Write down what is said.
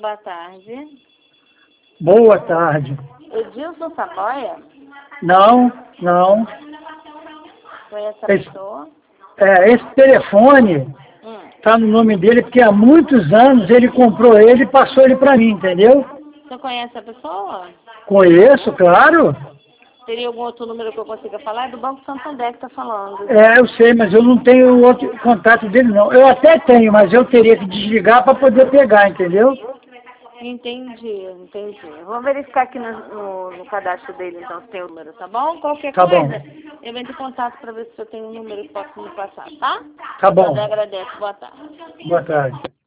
Boa tarde. Boa tarde. Edilson Saboia? Não, não. Conhece a pessoa? Esse telefone tá no nome dele porque há muitos anos ele comprou ele e passou ele para mim, entendeu? Você conhece a pessoa? Conheço, claro. Teria algum outro número que eu consiga falar? É do Banco Santander que está falando. Eu sei, mas eu não tenho o outro contato dele não. Eu até tenho, mas eu teria que desligar para poder pegar, entendeu? Entendi. Vamos verificar aqui no cadastro dele, então, se tem o número, tá bom? Qualquer Tá bom. coisa, eu entro em contato para ver se eu tenho um número que posso me passar, tá? Tá bom. Eu agradeço. Boa tarde. Boa tarde.